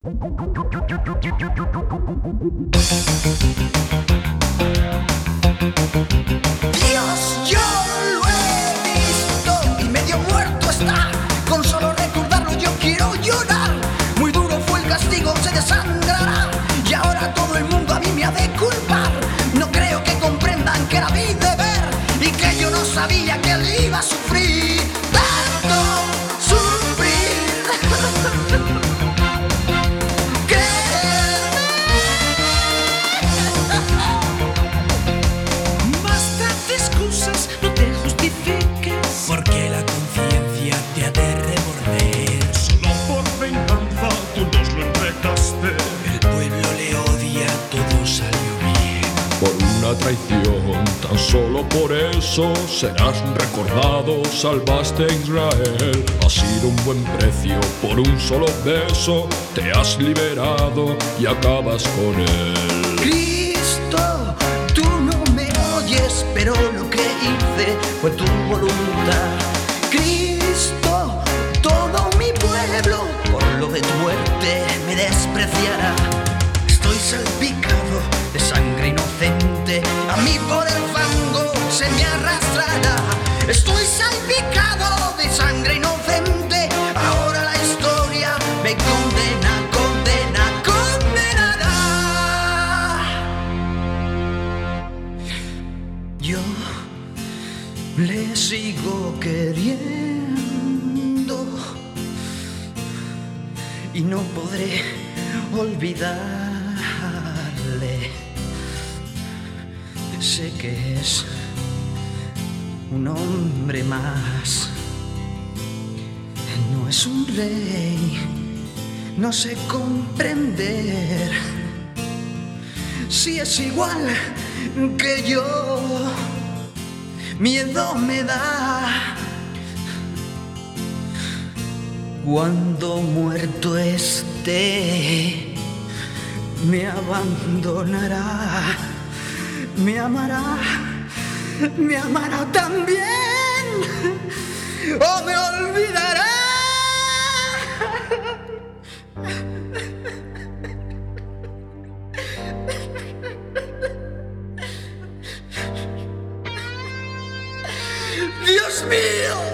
Dios, yo lo he visto y medio muerto está. Con solo recordarlo yo quiero llorar. Muy duro fue el castigo, se desangrará. Y ahora todo el mundo a mí me ha de culpar. No creo que comprendan que era mi deber y que yo no sabía que él iba a sufrir tanto sufrir. Basta de excusas, no te justifiques, porque la conciencia te ha de remorder. Solo por venganza tú nos lo entregaste. El pueblo le odia, todo salió bien. Por una traición, tan solo por eso serás recordado, salvaste a Israel. Ha sido un buen precio, por un solo beso te has liberado y acabas con él. Cristo, tú no me oyes, pero lo que hice fue tu voluntad. Cristo, todo mi pueblo por lo de tu muerte me despreciará. Estoy salpicado de sangre inocente, a mí por el fango se me arrastrará. Estoy salpicado de sangre inocente, ahora la historia me condena, condenará. Yo le sigo queriendo y no podré olvidarle. Sé que es un hombre más, no es un rey, no sé comprender si es igual que yo. Miedo me da cuando muerto esté, me abandonará, me amará también, o me olvidará. Dios mío.